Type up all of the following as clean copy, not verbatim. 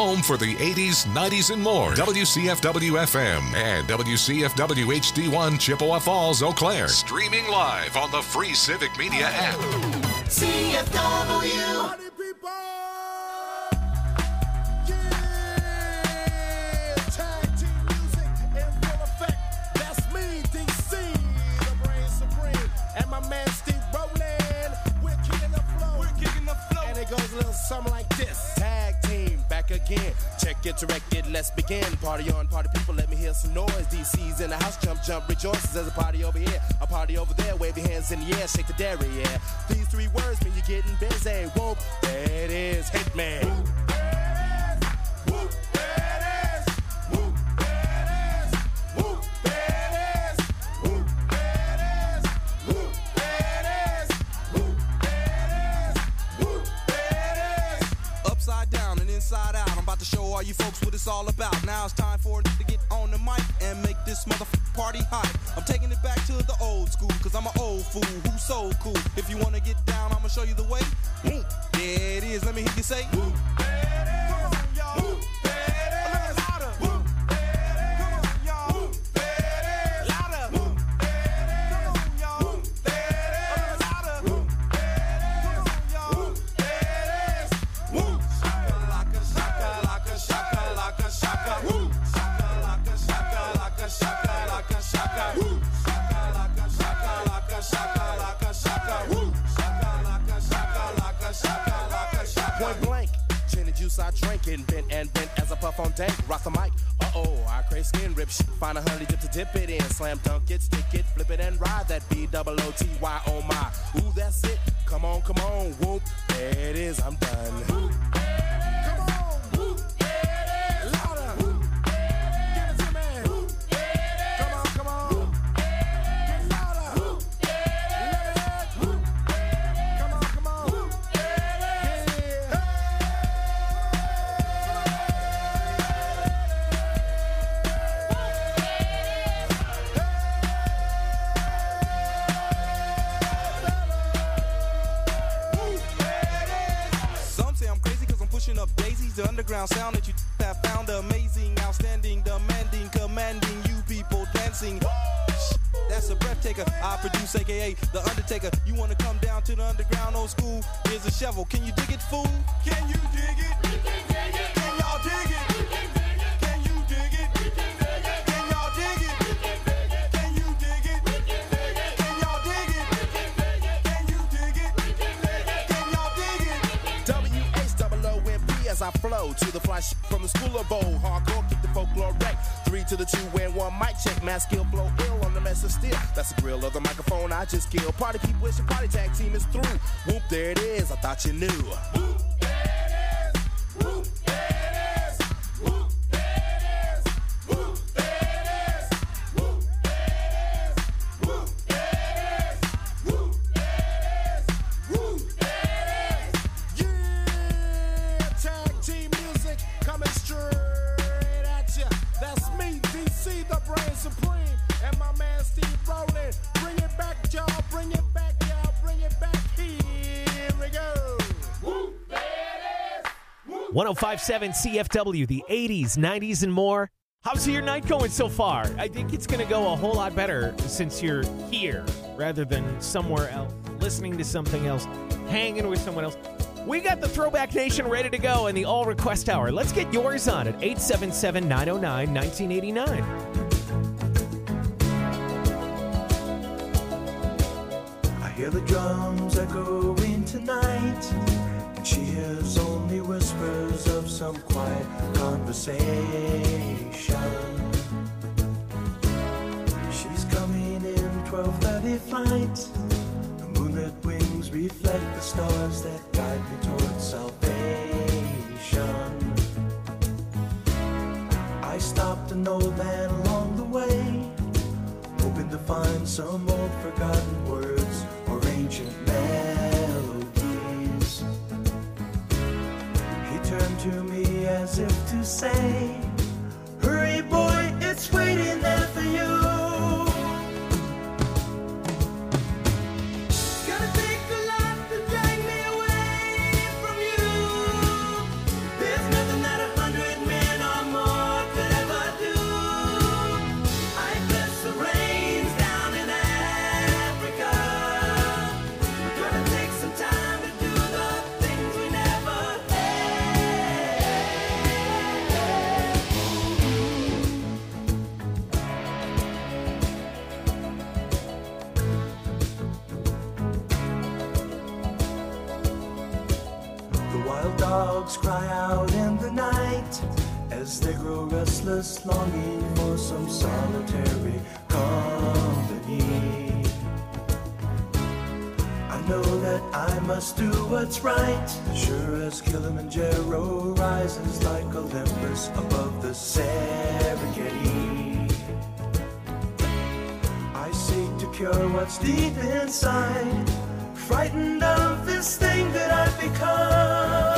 home for the 80s, 90s, and more. WCFW-FM and WCFW HD1 Chippewa Falls, Eau Claire. Streaming live on the free Civic Media app. CFW. Something like this. Tag team back again. Check it, direct it, let's begin. Party on, party people, let me hear some noise. DC's in the house, jump, jump, rejoices. There's a party over here, a party over there. Wave your hands in the air, shake the dairy, yeah. These three words mean you're getting busy. Whoop, there it is, Hitman. Inside out, I'm about to show all you folks what it's all about. Now it's time for it to get on the mic and make this motherfucking party hot. I'm taking it back to the old school, cause I'm an old fool who's so cool. If you wanna get down, I'ma show you the way. There it is, let me hear you say. Come on, y'all. Point blank, gin and juice I drink and bent as I puff on dank. Rock the mic, I crave skin rip shit. Find 100 dip to dip it in. Slam dunk it, stick it, flip it and ride that B-double-O-T-Y, oh my. Ooh, that's it, come on, whoop, there it is, I'm done. The underground sound that you have found amazing, outstanding, demanding, commanding, you people dancing. That's a breath taker. I produce, aka The Undertaker. You wanna come down to the underground old school? Here's a shovel. Can you dig it, fool? Can you dig it? We can dig it. Can y'all dig it? We can dig it. Can you dig it? We can dig it. Can y'all dig it? We can dig it. Can you dig it? We can dig it. Can y'all dig it? We can dig it. Can you dig it? We can dig it. Can y'all dig it? W-H-O-O-M-P as I flow to the fly from the school of old. Hardcore, keep the folklore wreck. 3 to the 2 and 1 mic check. Mass skill, blow ill on the mess of steel. That's the grill of the microphone I just killed. Party people, it's your party tag team is through. Whoop, there it is, I thought you knew. Whoop, there it is. Whoop, there it is. Whoop, there it is. Whoop, there it is. Whoop, there it is. Whoop, there it is. Whoop, there it is. Whoop, there it is. Yeah, tag team music coming straight at ya. That's me, DC, the brand supreme, and my man Steve Rowland. Bring it back, y'all. Bring it back, y'all. Bring it back. Here we go. Woo, there it is. Woo, 105.7 CFW, the 80s, 90s, and more. How's your night going so far? I think it's going to go a whole lot better since you're here rather than somewhere else, listening to something else, hanging with someone else. We got the Throwback Nation ready to go in the All Request Hour. Let's get yours on at 877-909-1989. I hear the drums echoing tonight, and she hears only whispers of some quiet conversation. She's coming in 12:30 flight. The moonlit wings reflect the stars that guide me towards salvation. I stopped an old man along the way, hoping to find some old forgotten words or ancient melodies. He turned to me as if to say, hurry boy, it's waiting there for you. Gonna take a lot to drag me away from you. There's nothing that 100 as they grow restless, longing for some solitary company. I know that I must do what's right, sure as Kilimanjaro rises like Olympus above the Serengeti. I seek to cure what's deep inside, frightened of this thing that I've become.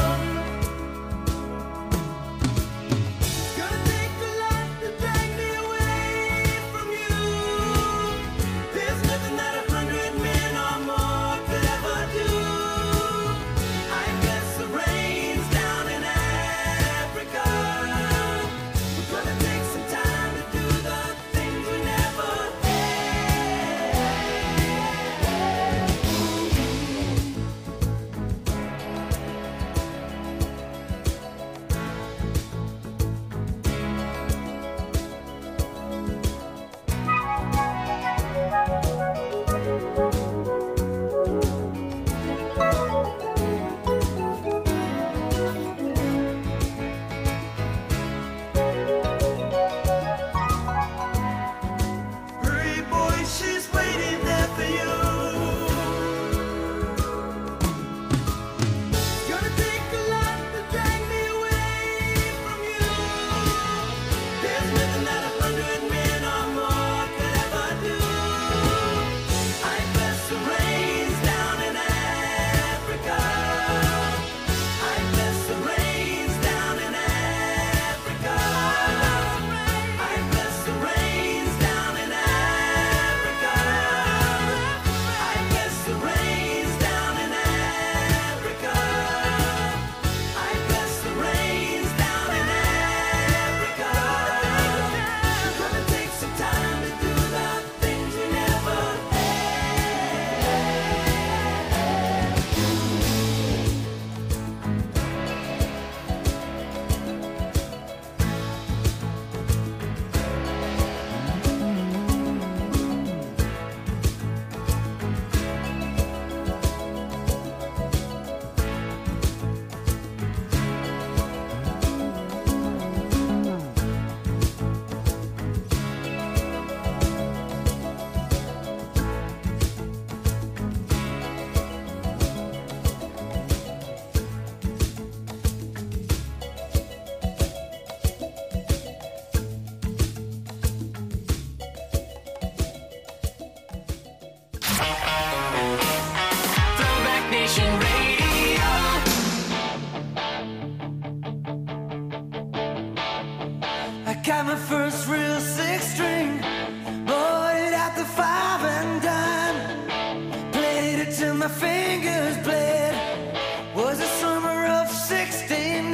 Got my first real six string, bought it at the 5 and dime, played it till my fingers bled. Was the summer of '69.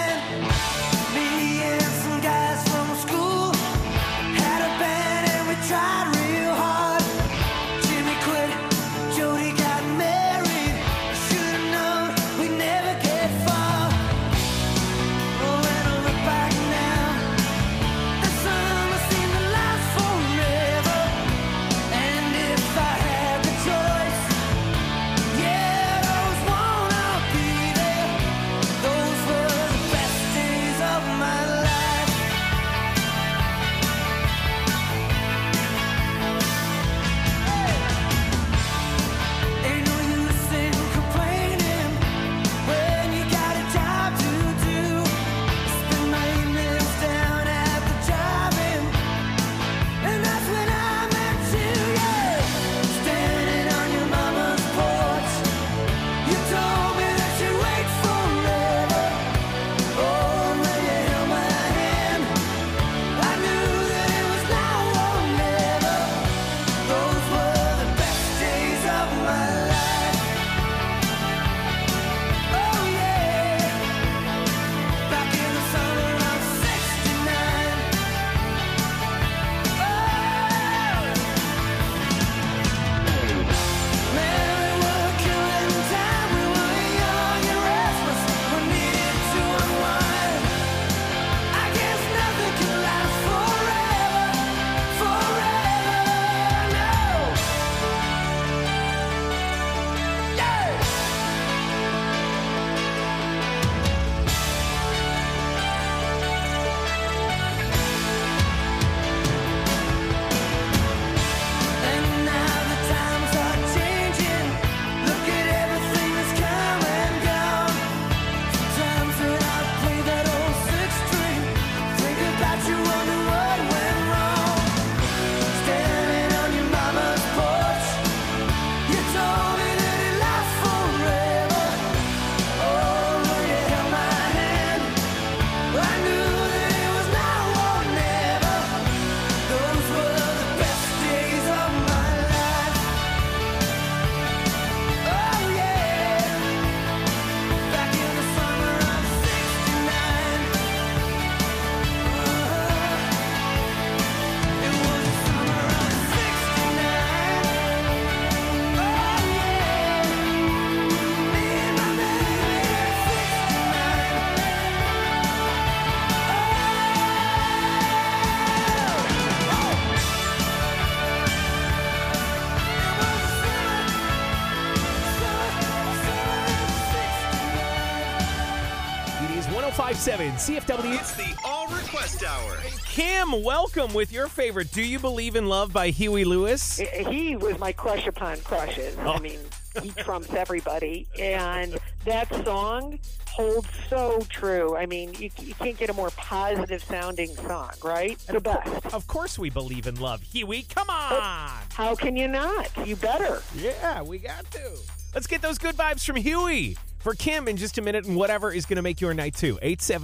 Me and some guys from school had a band and we tried real hard. Jimmy quit, Jody got married. Should've known we'd never get far. Oh, when I look back now, the summer seemed to last forever. And if I had the choice, 105.7 CFW. It's the All Request Hour. Kim, welcome with your favorite Do You Believe in Love by Huey Lewis. He was my crush upon crushes. Oh. I mean, he trumps everybody. And that song holds so true. I mean, you can't get a more positive sounding song, right? The best. Of course we believe in love. Huey, come on. How can you not? You better. Yeah, we got to. Let's get those good vibes from Huey. For Kim in just a minute, and whatever is going to make your night too.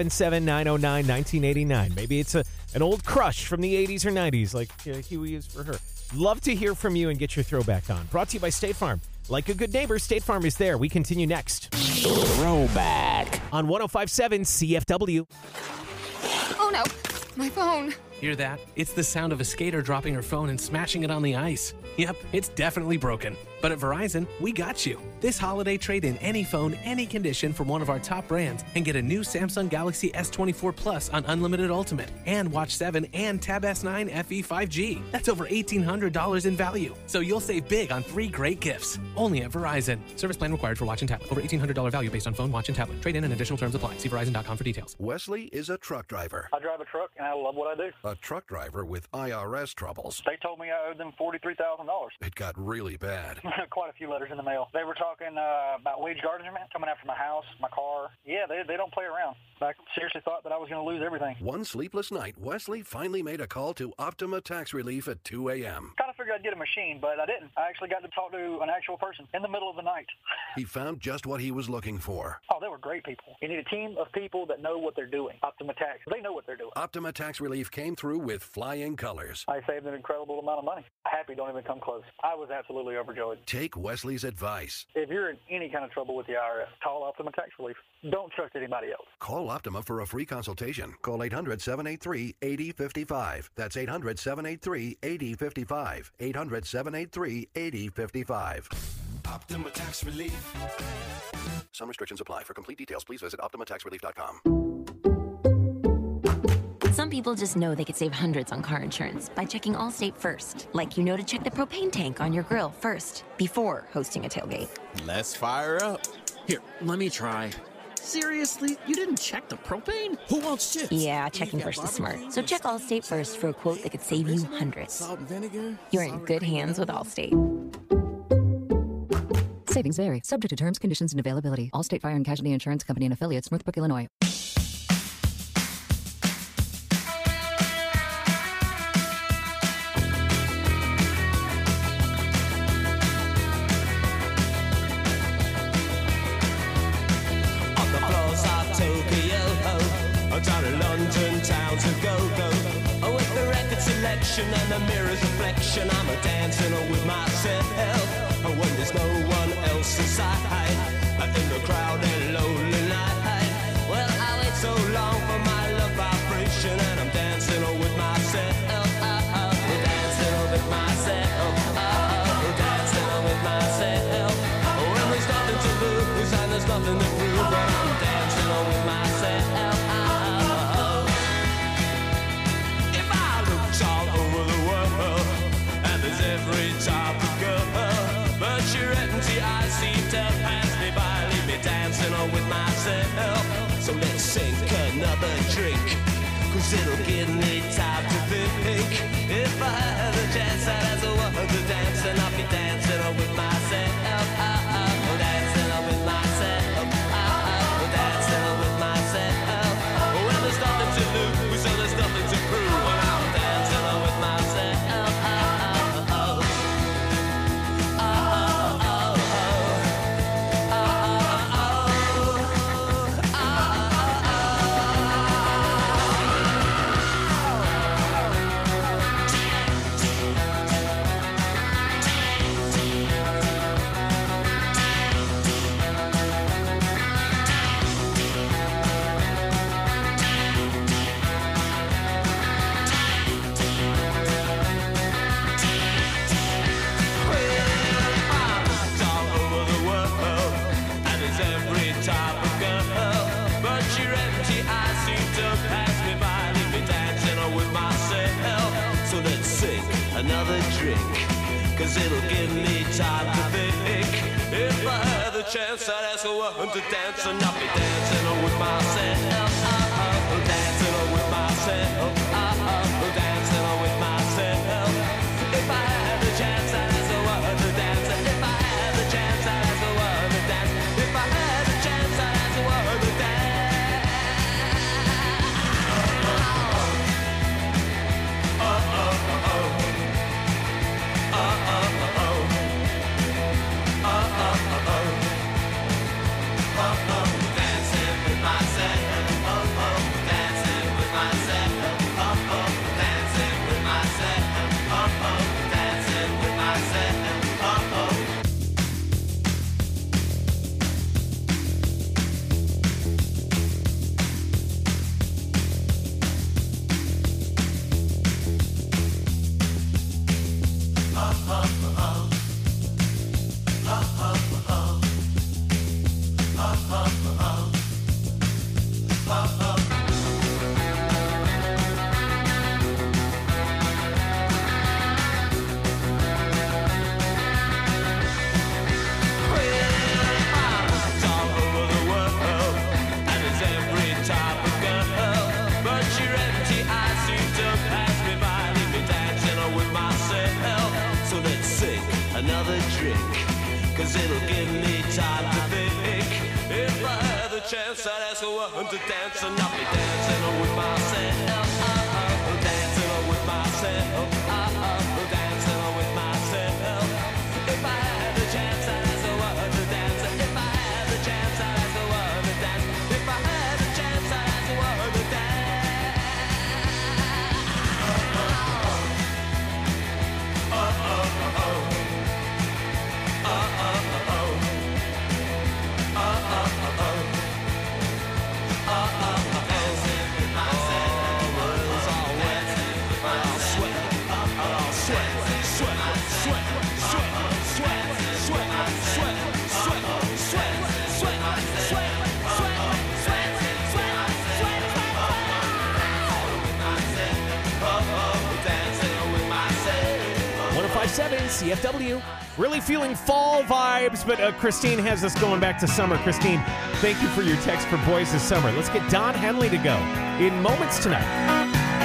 877-909-1989. Maybe it's an old crush from the 80s or 90s like Huey is for her. Love to hear from you and get your throwback on. Brought to you by State Farm. Like a good neighbor, State Farm is there. We continue next. Throwback. On 105.7 CFW. Oh no, my phone. Hear that? It's the sound of a skater dropping her phone and smashing it on the ice. Yep, it's definitely broken. But at Verizon, we got you. This holiday, trade in any phone, any condition from one of our top brands and get a new Samsung Galaxy S24 Plus on Unlimited Ultimate and Watch 7 and Tab S9 FE 5G. That's over $1,800 in value. So you'll save big on 3 great gifts. Only at Verizon. Service plan required for watch and tablet. Over $1,800 value based on phone, watch, and tablet. Trade in and additional terms apply. See Verizon.com for details. Wesley is a truck driver. I drive a truck and I love what I do. A truck driver with IRS troubles. They told me I owed them $43,000. It got really bad. Quite a few letters in the mail. They were talking about wage garnishment coming after my house, my car. Yeah, they don't play around. I seriously thought that I was going to lose everything. One sleepless night, Wesley finally made a call to Optima Tax Relief at 2 a.m. Kind of figured I'd get a machine, but I didn't. I actually got to talk to an actual person in the middle of the night. He found just what he was looking for. Oh, they were great people. You need a team of people that know what they're doing. Optima Tax, they know what they're doing. Optima Tax Relief came through with flying colors. I saved an incredible amount of money. Happy don't even come close. I was absolutely overjoyed. Take Wesley's advice. If you're in any kind of trouble with the IRS, call Optima Tax Relief. Don't trust anybody else. Call Optima for a free consultation. Call 800-783-8055. That's 800-783-8055. 800-783-8055. Optima Tax Relief. Some restrictions apply. For complete details, please visit OptimaTaxRelief.com. Some people just know they could save hundreds on car insurance by checking Allstate first. Like you know to check the propane tank on your grill first, before hosting a tailgate. Let's fire up. Here, let me try. Seriously? You didn't check the propane? Who wants chips? Yeah, checking first is smart. So check Allstate first for a quote that could save you hundreds. Salt and vinegar? You're in good hands with Allstate. Savings vary. Subject to terms, conditions, and availability. Allstate Fire and Casualty Insurance Company and Affiliates, Northbrook, Illinois. Down in London town to go. With the record selection and the mirror's reflection, I'm a dancing with myself. When there's no one else inside, in the crowded lonely night. Well, I wait so long for my love vibration, and I'm dancing with myself. Dancing with myself. Dancing with myself. When there's nothing to lose and there's nothing to prove, I'm dancing with myself. Every type of girl, but your empty eyes seem to pass me by, leave me dancing on with myself. So let's sink another drink, cause it'll give me time to think. If I had a chance, I'd ask a woman to dance, and I'll be dancing on with myself. Dancing on with myself. Dancing on with myself. Well, there's nothing to lose, so there's nothing to prove, and I'm dancing on with myself. Another drink, cause it'll give me time to think. If I had the chance, I'd ask a woman to dance, and I'll be dancing with myself. so I'm to dance and I'll be dancing with myself. Dancing with myself. Dancing with myself. If I had the chance, I'd ask the world to dance. If I had the chance, I'd ask the world to dance. If I had the chance, I'd ask the world to dance. CFW. Really feeling fall vibes, but Christine has us going back to summer. Christine, thank you for your text for Boys This Summer. Let's get Don Henley to go in moments tonight.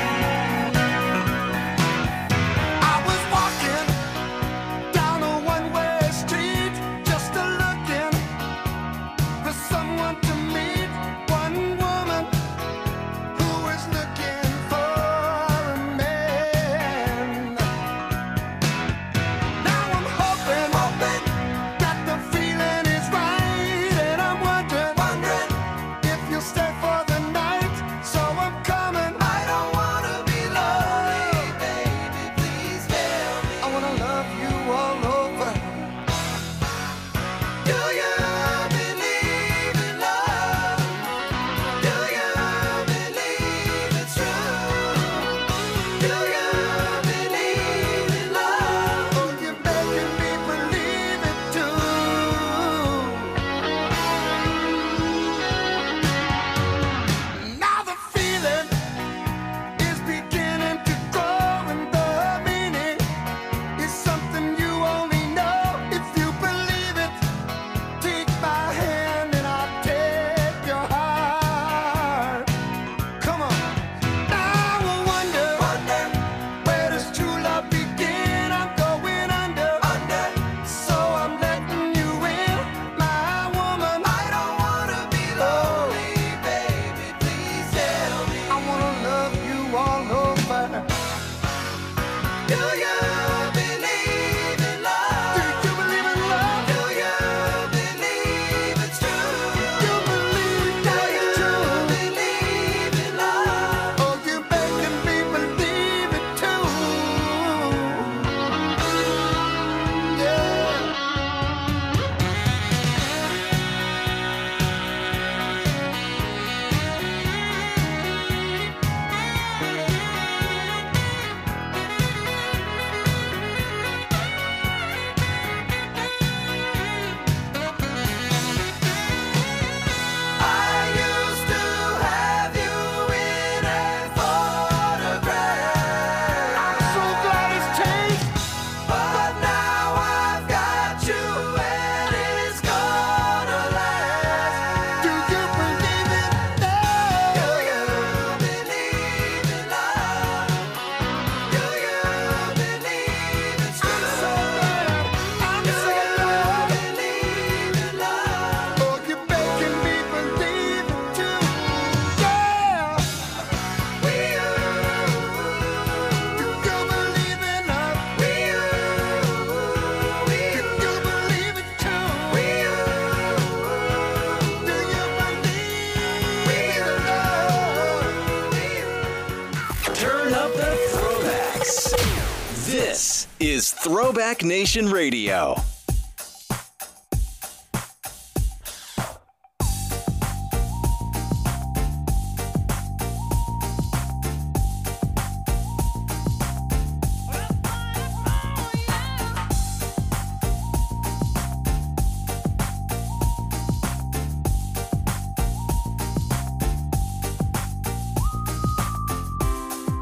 This is Throwback Nation Radio.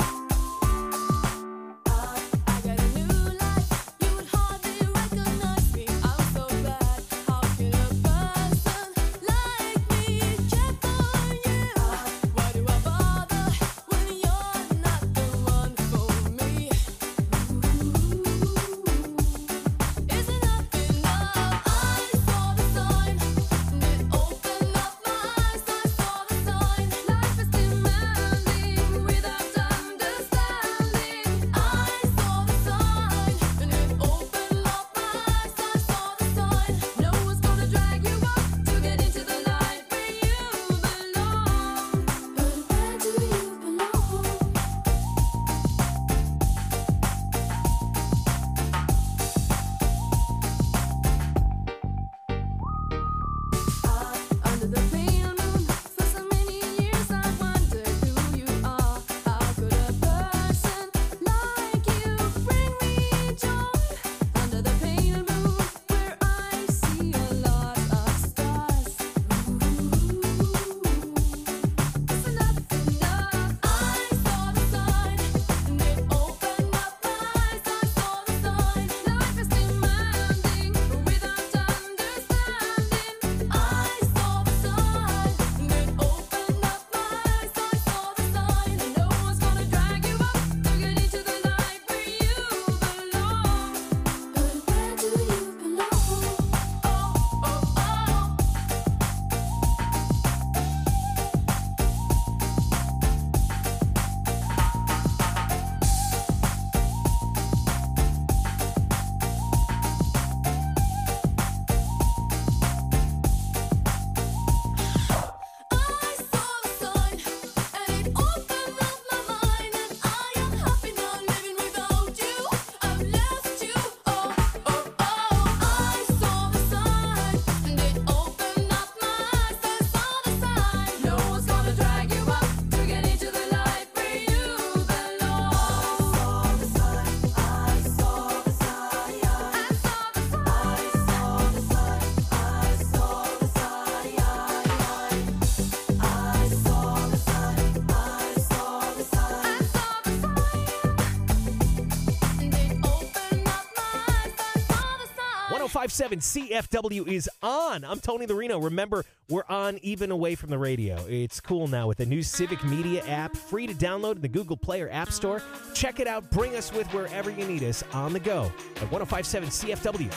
I got a new life, you would hardly recognize. 1057 CFW is on. I'm Tony the Reno. Remember, we're on even away from the radio. It's cool now with the new Civic Media app, free to download in the Google Play or App Store. Check it out. Bring us with wherever you need us on the go at 1057 CFW.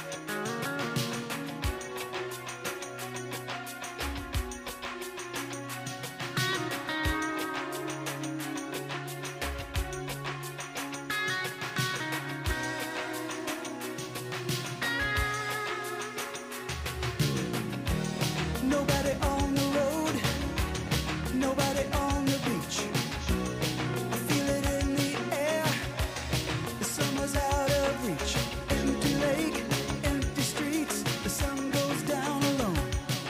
Nobody on the road, nobody on the beach. I feel it in the air, the summer's out of reach. Empty lake, empty streets, the sun goes down alone.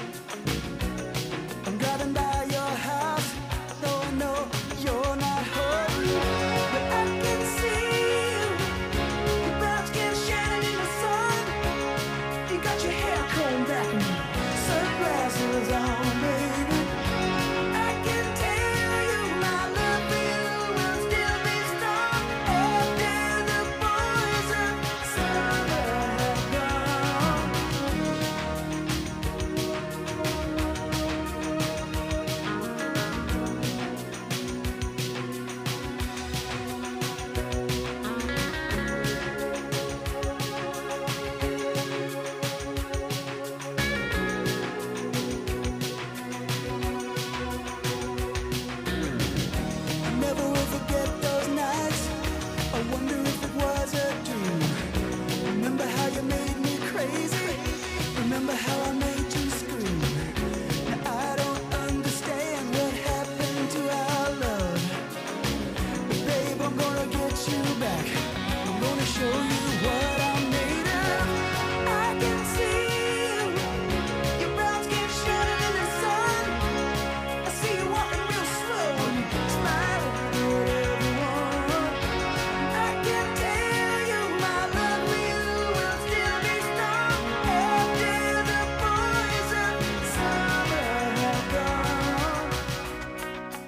I'm driving by your house, though I know you're not home. But I can see you, your brown skin shining in the sun. You got your hair combed back and sunglasses on, baby. I can tell you my love for you will still be strong after the boys of summer have gone. I never will forget those nights. I wonder if it was a dream. Remember how you made me crazy? Remember how I made you scream? Now I don't understand what happened to our love. But babe, I'm gonna get you back. I'm gonna show you what I'm made of. I can see you, your brown skin shining in the sun. I see you walking real slow and smiling at everyone. I can tell you my love for you will still be strong after the boys of summer have gone.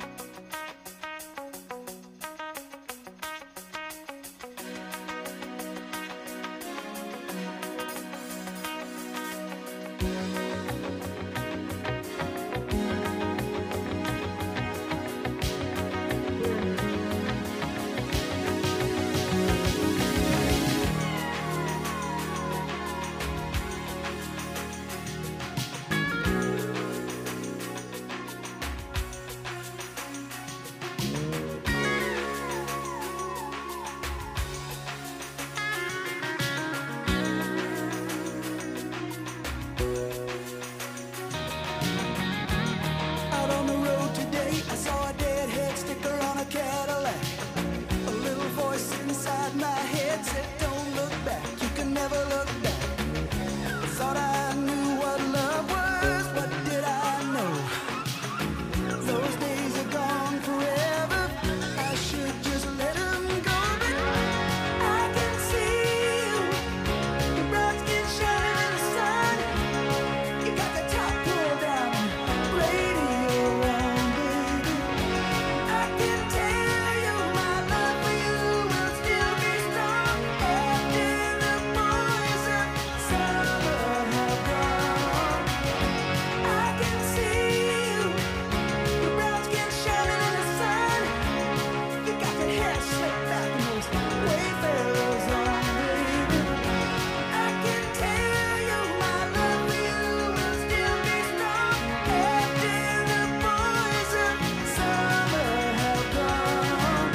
Out on the road today, I saw a deadhead sticker on a Cadillac. A little voice inside my head said, don't look back, you can never look back. I thought I knew what love was, what did I know? Those days are gone forever, I should just let them go. But I can see you, your brown skin shining in the sun. You got the top pulled down, radio on, baby. I can tell you my love for you will still be strong after the boys of summer have gone. I can see you, your brown skin shining in the sun. You got your hair slicked back and those wayfarers on, baby. I can tell you my love for you will still be strong after the boys of summer have gone.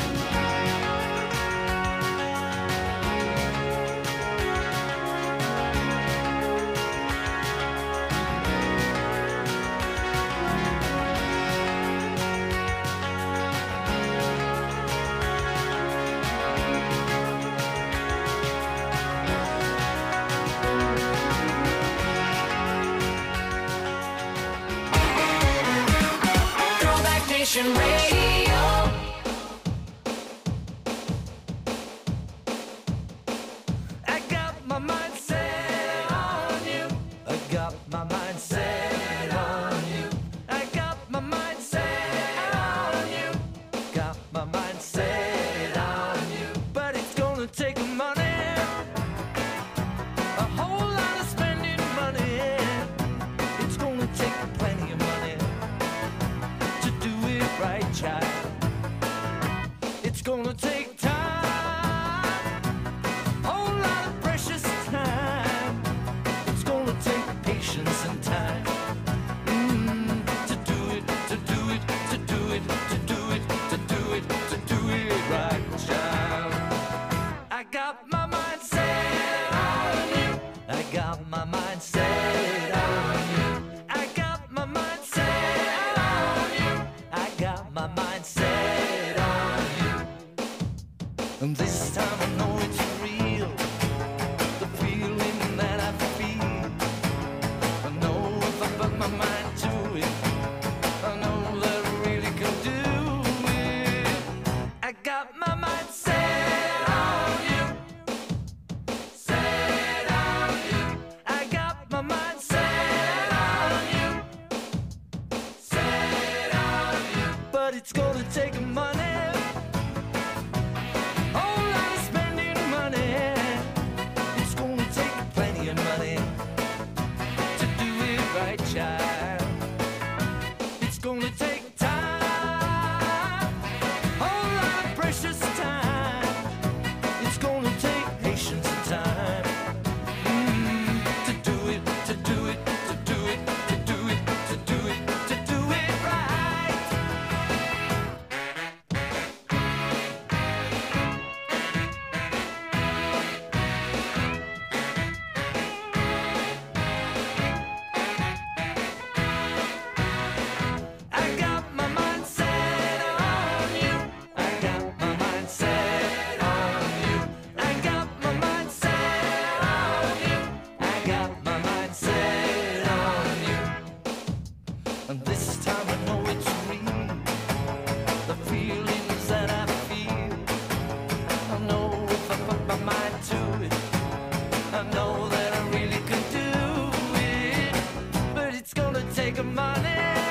Throwback Nation Radio. I got my mind set on you. I got my mind set on you. I got my mind set on you. Got my mind set on you. But it's gonna take money, a whole lot of spending. gonna take time, whole lot of precious time. It's gonna take patience and time to do it, to do it, to do it, to do it, to do it, to do it right, child. I got my mind set on you. I got my mind set on you. I got my mind set on you. I got my mind set on you. And this time I know it's real. The feeling that I feel. I know if I put my mind to it, I know that I really can do it. I got my mind set on you. Set on you. I got my mind set on you. Set on you. But it's gonna take money. Whole lot of spending money. It's gonna take plenty of money to do it right, child. It's gonna take time, whole lot of precious time. It's gonna take patience and time to do it, to do it, to do it, to do it, to do it, to do it right. I got my mind set on you. I got my mind set on you. I got my mind set on you. I got my mind set on you. And this time I know it's real. The feelings that I feel. I know if I put my mind to it, I know that I really can do it. But it's gonna take money.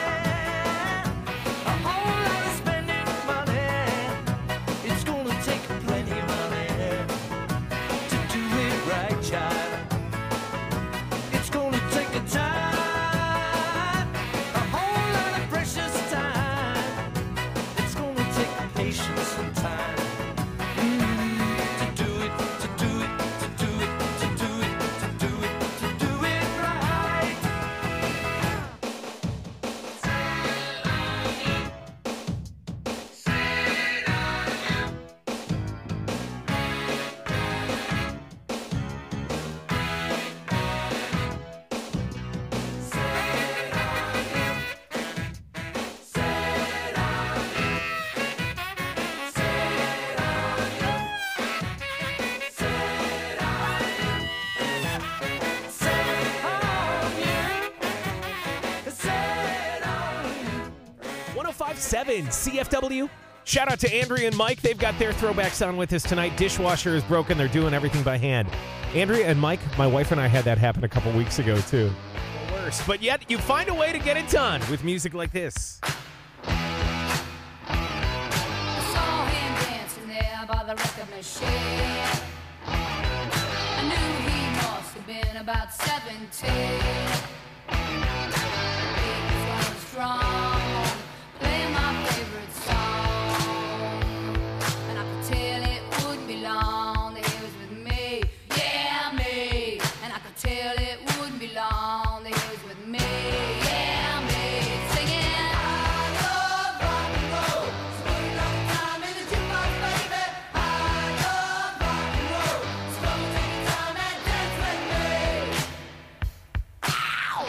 A whole lot of spending money. It's gonna take plenty of money to do it right, child. It's gonna take a time, a whole lot of precious time. It's gonna take patience and time to do it, to do it, to do it, to do it, to do it, to do it right. .7 CFW. Shout out to Andrea and Mike. They've got their throwbacks on with us tonight. Dishwasher is broken. They're doing everything by hand. Andrea and Mike, my wife and I had that happen a couple weeks ago, too. Or worse. But yet, you find a way to get it done with music like this. I saw him dancing there by the record machine. I knew he must have been about 17. He was strong, playing my favorite song, and I could tell it wouldn't be long that he was with me, yeah, me. And I could tell it wouldn't be long that he was with me, yeah, me. Singing, I love rock and roll, spend a lot of time in the jukebox, baby. I love rock and roll, so come take your time and dance with me. Ow!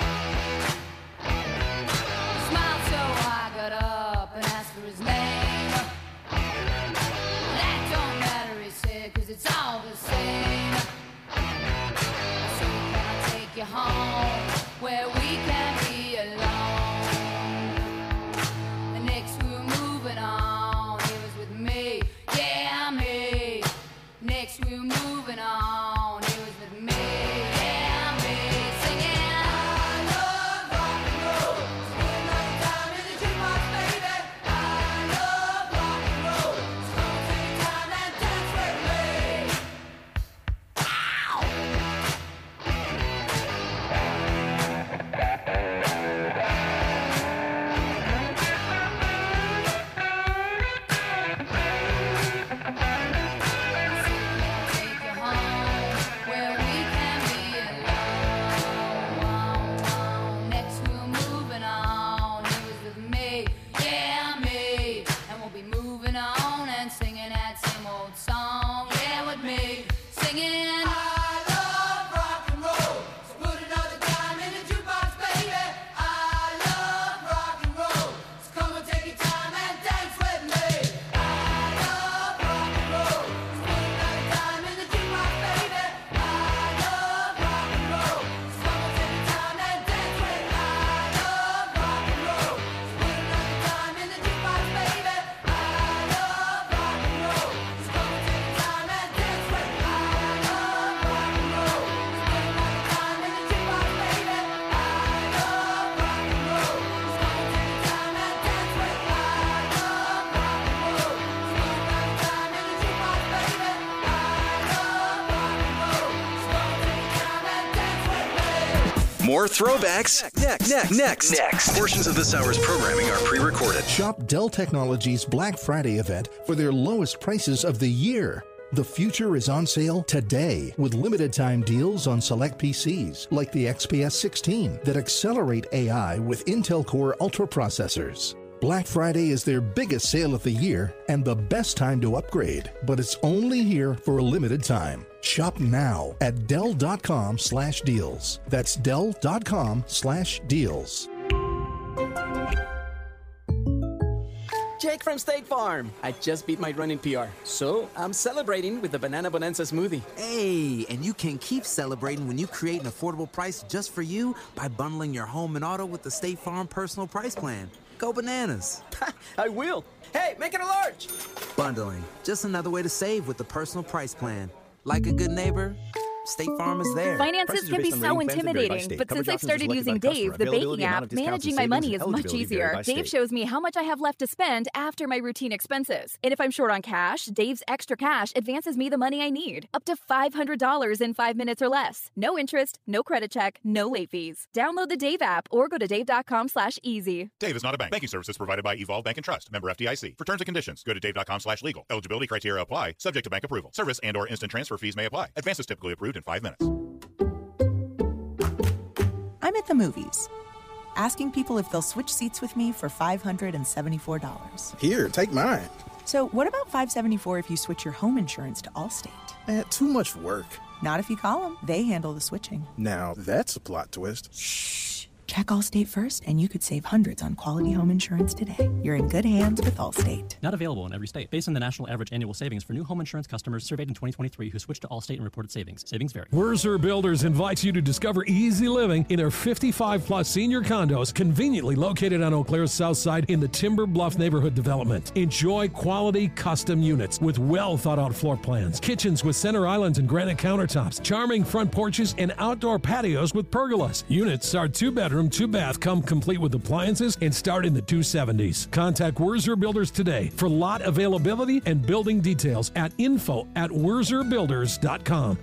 More throwbacks next. Portions of this hour's programming are pre-recorded. Shop Dell Technologies Black Friday event for their lowest prices of the year. The future is on sale today with limited time deals on select PCs like the XPS 16 that accelerate AI with Intel Core Ultra processors. Black Friday is their biggest sale of the year and the best time to upgrade, but it's only here for a limited time. Shop now at Dell.com/deals. That's Dell.com/deals. Jake from State Farm. I just beat my running PR, so I'm celebrating with the Banana Bonanza smoothie. Hey, and you can keep celebrating when you create an affordable price just for you by bundling your home and auto with the State Farm Personal Price Plan. Go bananas. I will. Hey, make it a large. Bundling. Just another way to save with the Personal Price Plan. Like a good neighbor, State Farm is there. Finances can be so intimidating, but since I've started using Dave, the banking app, managing my money is much easier. Dave shows me how much I have left to spend after my routine expenses. And if I'm short on cash, Dave's Extra Cash advances me the money I need, up to $500 in 5 minutes or less. No interest, no credit check, no late fees. Download the Dave app or go to dave.com/easy. Dave is not a bank. Banking services provided by Evolve Bank and Trust. Member FDIC. For terms and conditions, go to dave.com/legal. Eligibility criteria apply, subject to bank approval. Service and/or instant transfer fees may apply. Advances typically approved in 5 minutes. I'm at the movies, asking people if they'll switch seats with me for $574. Here, take mine. So what about $574 if you switch your home insurance to Allstate? Too much work. Not if you call them. They handle the switching. Now, that's a plot twist. Shh. Check Allstate first, and you could save hundreds on quality home insurance today. You're in good hands with Allstate. Not available in every state. Based on the national average annual savings for new home insurance customers surveyed in 2023 who switched to Allstate and reported savings. Savings vary. Wurzer Builders invites you to discover easy living in their 55-plus senior condos conveniently located on Eau Claire's south side in the Timber Bluff neighborhood development. Enjoy quality custom units with well-thought-out floor plans, kitchens with center islands and granite countertops, charming front porches, and outdoor patios with pergolas. Units are 2-bedroom, 2-bath, come complete with appliances and start in the 270s. Contact Wurzer Builders today for lot availability and building details at info@wurzerbuilders.com.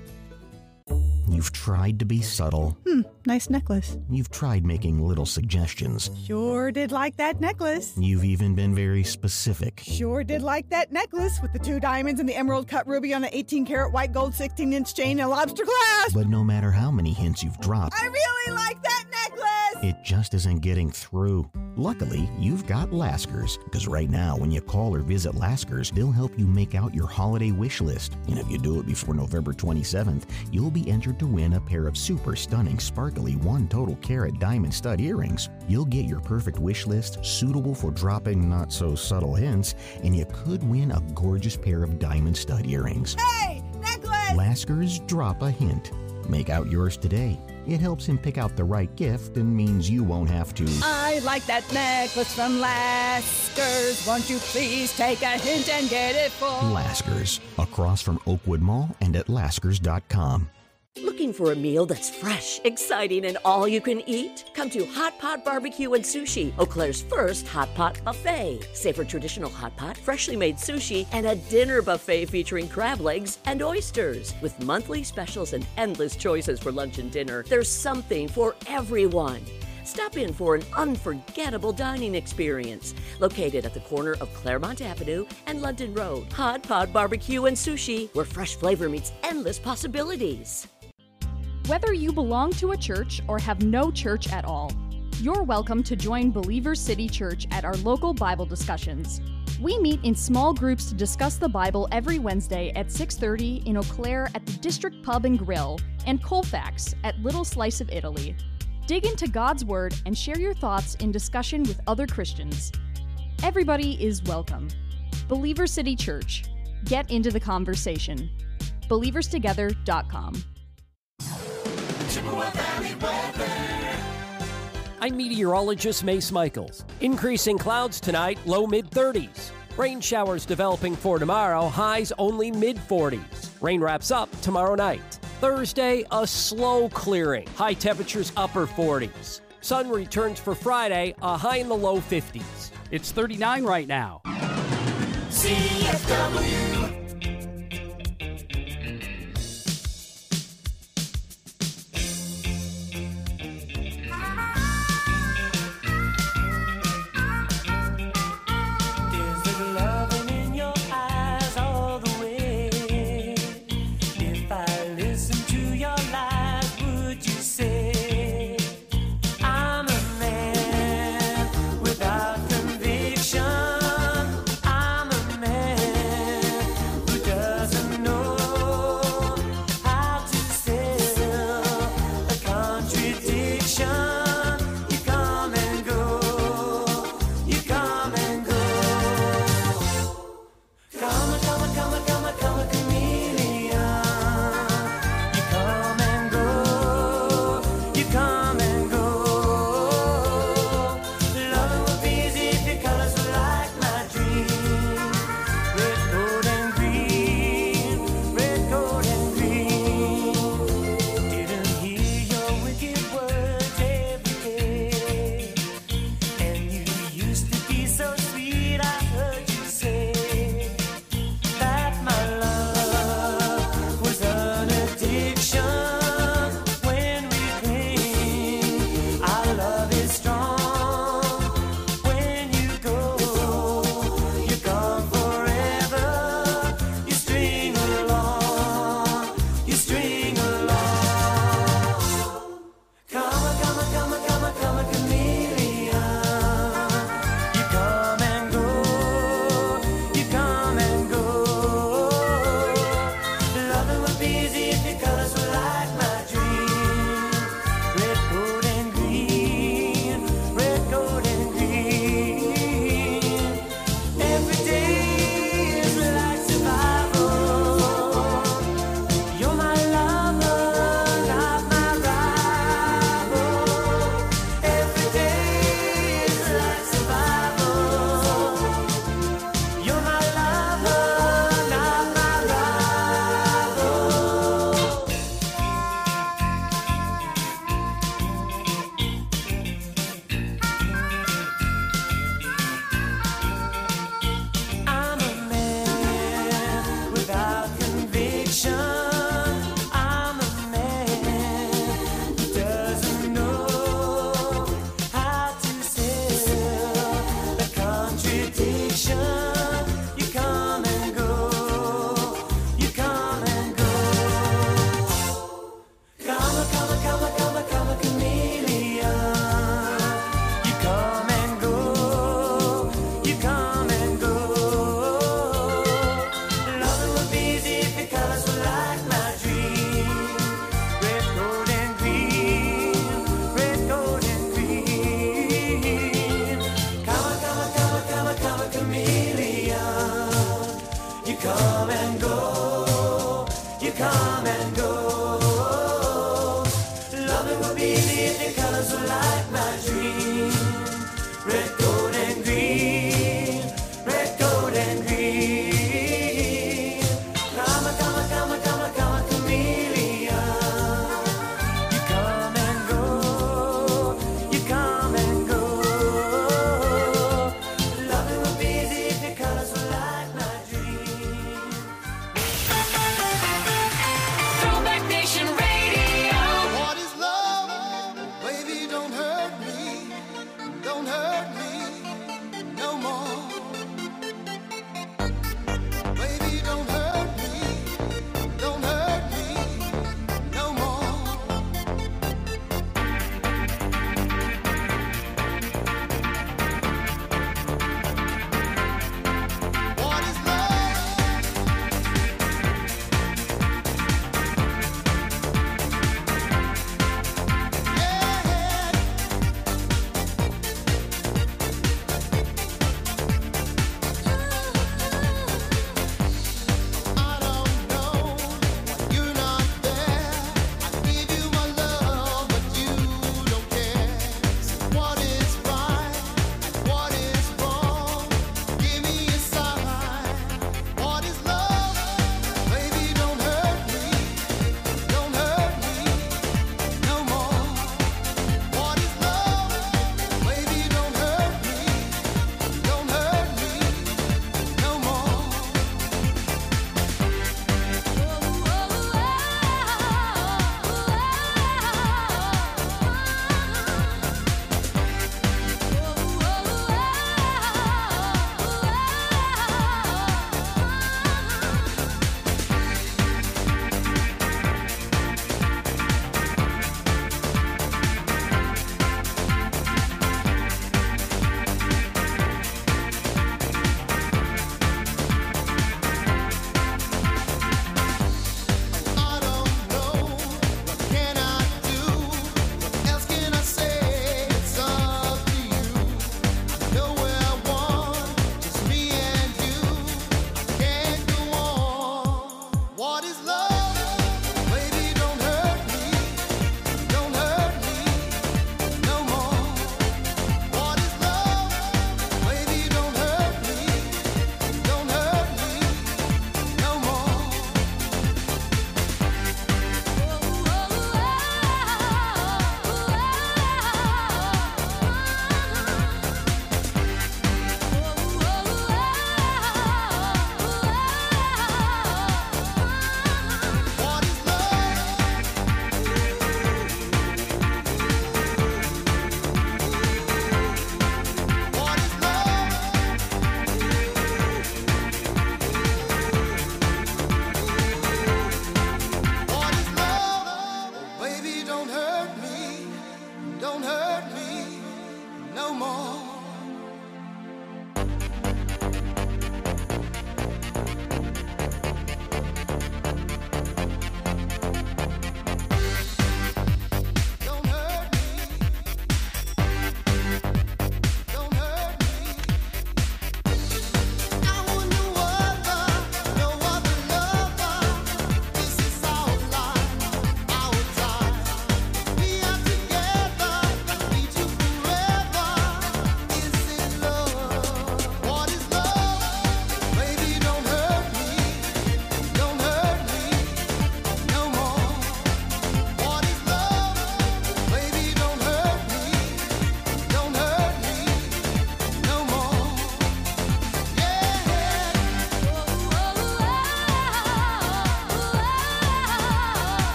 You've tried to be subtle. Nice necklace. You've tried making little suggestions. Sure did like that necklace. You've even been very specific. Sure did like that necklace with the 2 diamonds and the emerald cut ruby on the 18-karat white gold 16-inch chain and a lobster clasp. But no matter how many hints you've dropped, I really like that necklace. it just isn't getting through. Luckily, you've got Laskers, because right now, when you call or visit Laskers, they'll help you make out your holiday wish list. And if you do it before November 27th, you'll be entered to win a pair of super stunning, sparkly 1 total carat diamond stud earrings. You'll get your perfect wish list, suitable for dropping not-so-subtle hints, and you could win a gorgeous pair of diamond stud earrings. Hey, necklace! Laskers Drop a Hint. Make out yours today. It helps him pick out the right gift and means you won't have to. I like that necklace from Laskers. Won't you please take a hint and get it for Laskers, across from Oakwood Mall and at Laskers.com. Looking for a meal that's fresh, exciting, and all you can eat? Come to Hot Pot Barbecue and Sushi, Eau Claire's first hot pot buffet. Savor traditional hot pot, freshly made sushi, and a dinner buffet featuring crab legs and oysters. With monthly specials and endless choices for lunch and dinner, there's something for everyone. Stop in for an unforgettable dining experience. Located at the corner of Claremont Avenue and London Road. Hot Pot Barbecue and Sushi, where fresh flavor meets endless possibilities. Whether you belong to a church or have no church at all, you're welcome to join Believer City Church at our local Bible discussions. We meet in small groups to discuss the Bible every Wednesday at 6:30 in Eau Claire at the District Pub and Grill and Colfax at Little Slice of Italy. Dig into God's Word and share your thoughts in discussion with other Christians. Everybody is welcome. Believer City Church. Get into the conversation. BelieversTogether.com. I'm meteorologist Mace Michaels. Increasing clouds tonight, low mid-30s. Rain showers developing for tomorrow, highs only mid-40s. Rain wraps up tomorrow night. Thursday, a slow clearing. High temperatures upper 40s. Sun returns for Friday, a high in the low 50s. It's 39 right now. CFW.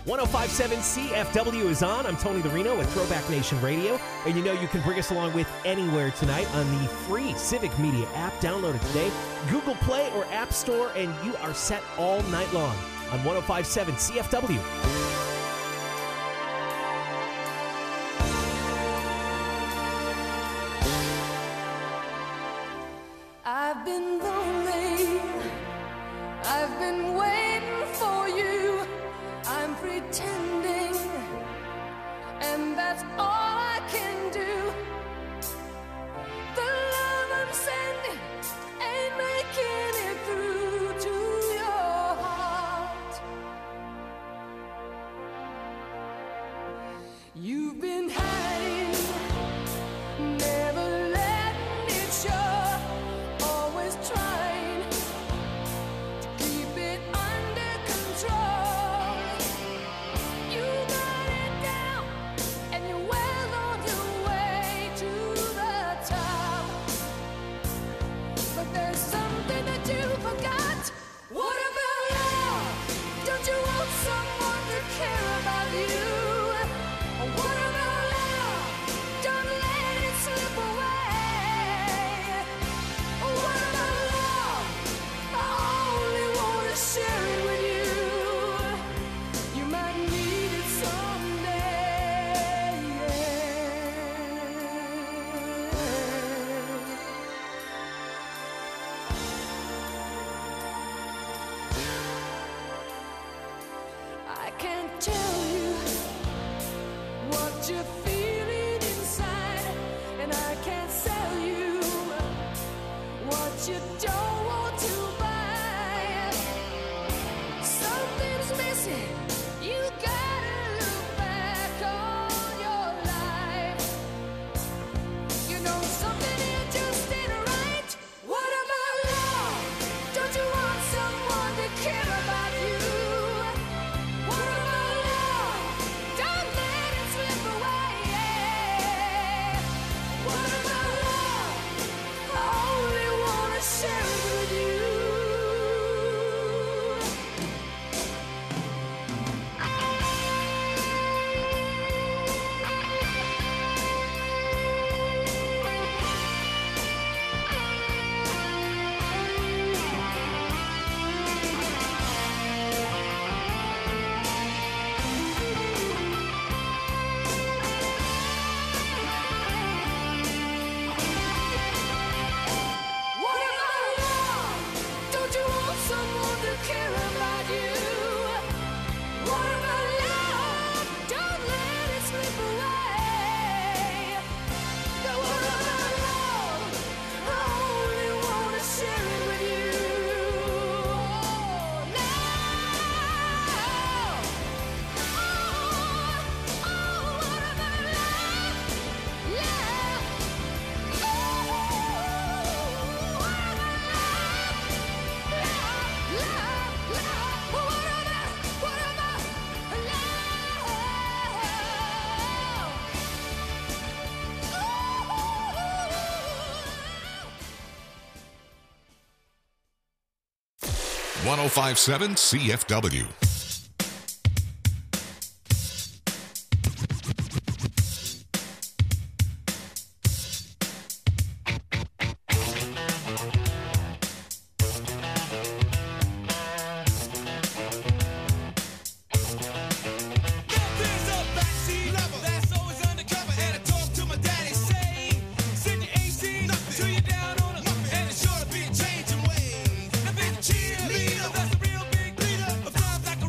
105.7 CFW is on. I'm Tony Larino with Throwback Nation Radio. And you know you can bring us along with anywhere tonight on the free Civic Media app. Download it today. Google Play or App Store, and you are set all night long on 105.7 CFW. I've been lonely. I've been waiting for you. I'm pretending, and that's all I can do. The love I'm sending ain't making it through to your heart. You've been hiding, never letting it show, always trying to keep it under control. You got it down, and you're well on your way to the top. But there's something that you forgot. What about love? Don't you want someone to care about you? What about love? Don't let it slip away. What about love? I only want to share it with you. You might need it someday. I can't tell you what you're feeling inside, and I can't sell you what you don't want to buy. Something's missing. You gotta look back on your life. You know something here just ain't right. What about love? Don't you want someone to care about you? What about love? Don't let it slip away. What about love? I only wanna share it with you. What about love? Don't you want someone to care about you? What about love? Don't let it slip away. But what about love? I only wanna share it with you. What about love? Love. What about love? 105.7 CFW. Cheerleader, that's a real big leader.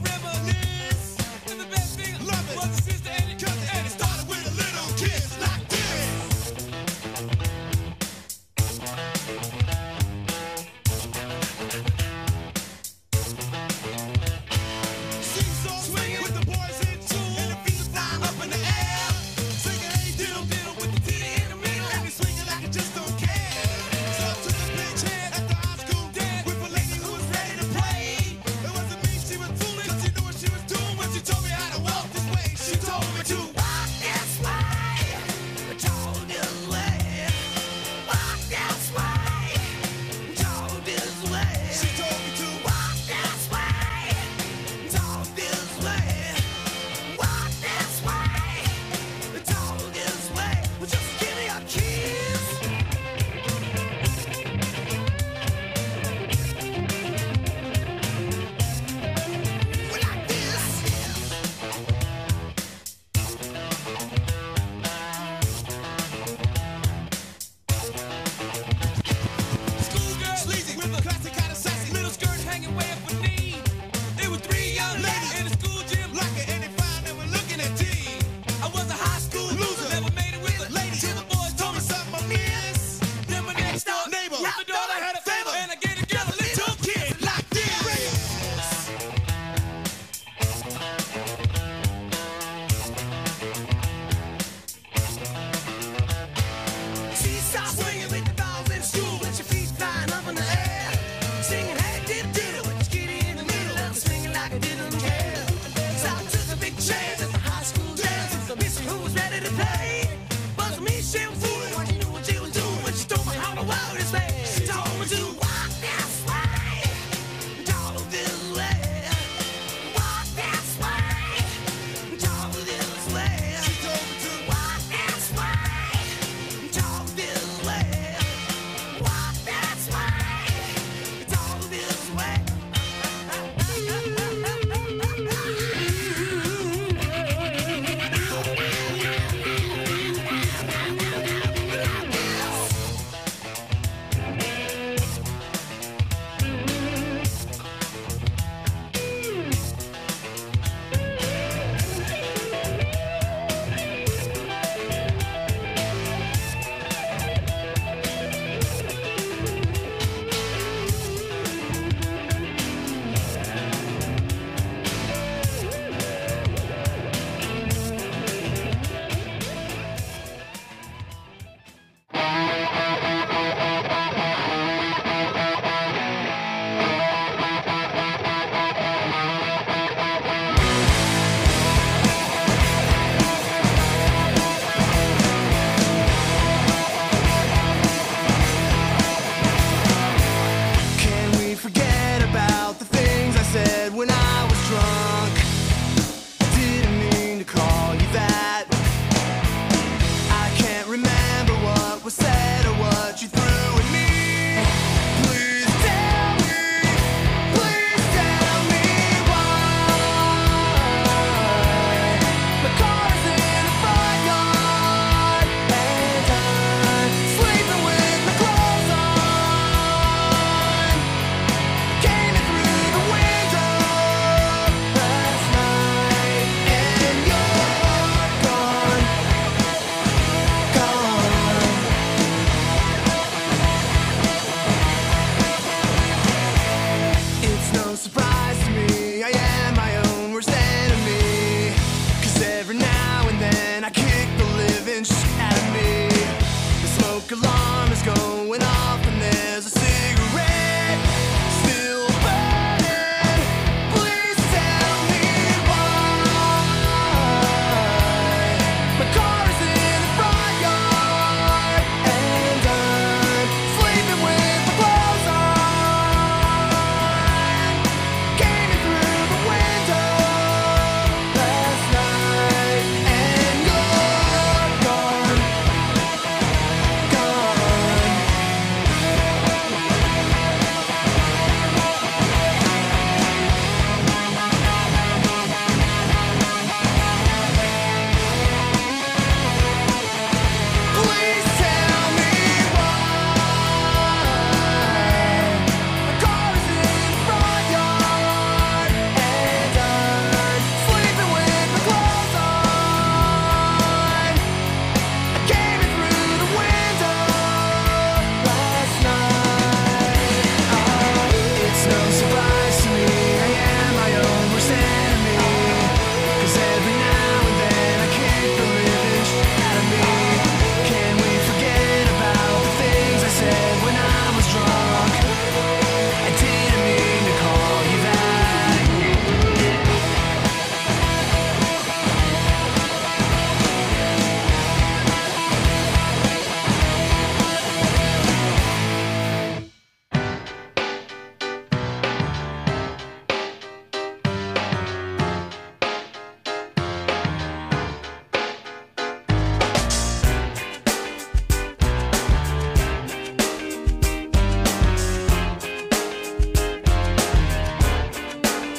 going to